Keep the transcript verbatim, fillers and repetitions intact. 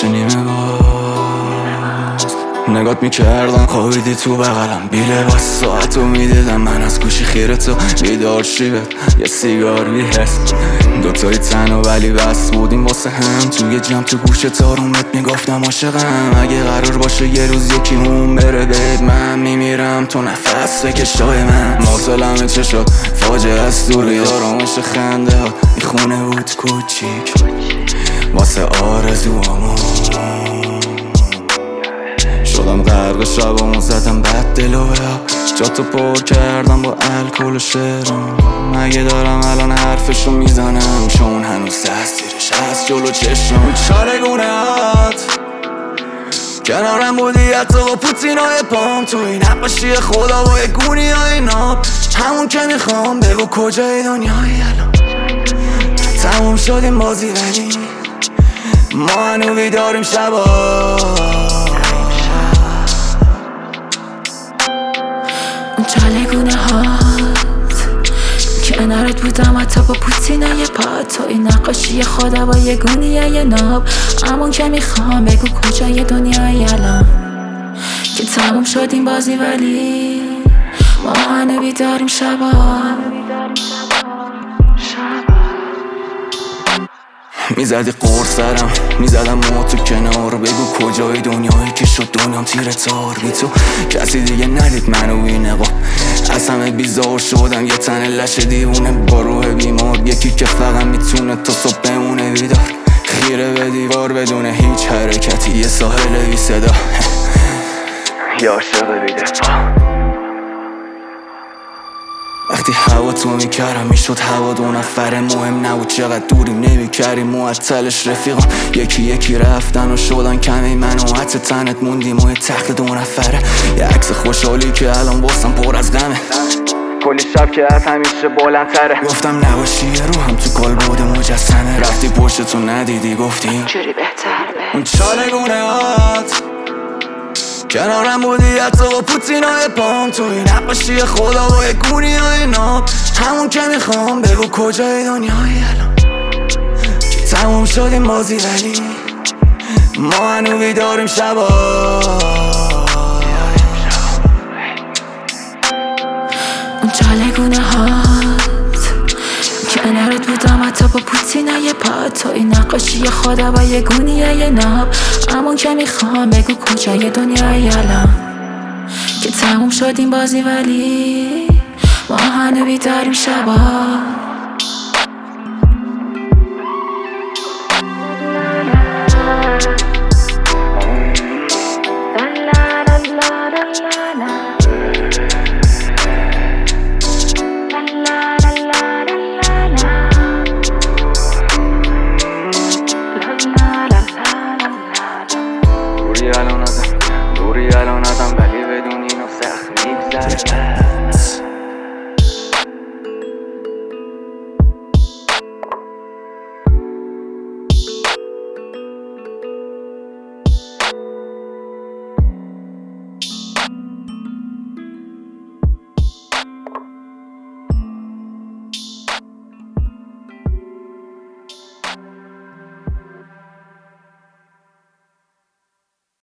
میشه نیمه باز. نگات میکردم خوابیدی تو بغلم بی لباس، ساعتو میدیدم من از گوشی خیره تو بیدار شیبت یه سیگار بی حس، دوتایی تنها ولی بس بودیم واسه هم. توی جمع تو گوش تارومت میگفتم عاشقم، اگه قرار باشه یه روز یکی اون بره بهت من میمیرم تو نفس بکشای من. مغزلمه چه شد فاجعه از دوری آرامش خنده ها میخونه بود کوچیک واسه آرزوامون. شدم غرق شبامون زدم بد دل و جاتو پر کردم با الکل و شعرم. مگه دارم الان حرفشو میزنم چون هنوز دستیرش هست جلو چشم. چالگونه هات کنارم بودی حتی با پوتینای پام، تو این نقاشی خدا با یه گونی های ناب، همون که میخوام بگو کجای دنیایی الان. تموم شدیم بازی ولی ما هنو بیداریم شبا. اون چالگونه هات کنارت بودم حتی با پوتینای پات، تو این نقاشی خدا با یه گونیه یه ناب، همون که میخوام بگو کجای دنیای الان. که تموم شدیم بازی ولی ما هنو بیداریم شبا. میزدی قرص سرم میزدم ما تو کنار، بگو کجای دنیایی که شد دنیام تیر تار. بی تو کسی دیگه ندید منو بی نقاب، از همه بیزار شدم یه تن لش دیوونه با روح بیمار، یکی که فقط میتونه تا صبح بمونه بیدار، خیره به دیوار بدون هیچ حرکتی، یه ساحل بی صدا یه عاشق بی دفاع. وقتی هوا تو میکردم میشد هوا دو نفره، مهم نبود چقدر دوریم نمیکردیم معطلش رفیقم، یکی یکی رفتن و شدن کمی من و حتی تنت موندیم و یه تخت دو نفره، یه عکس خوشحالی که الان باسم پر از غمه، کلی شب که از همیشه بلندتره. گفتم نباشی رو هم تو کال بود مجسمه، رفتی پشتتو ندیدی گفتی اینجوری بهتره. اون چالگونه هات کنارم بودی حتی با پوتینای پام، تو این نقاشی خدا با یه گونی های ناب، همون که میخوام بگو کجای دنیای الان. تموم شدیم بازی ولی ما هنو بیداریم شبا. اون چالگونه هات کنارت بودم حتی با پوتینای پات، تو این نقاشی خدا با یه گونیه یه ناب، همون که میخوام بگو کجای دنیای الان. که تموم شدیم بازی ولی ما هنو بیداریم شبا.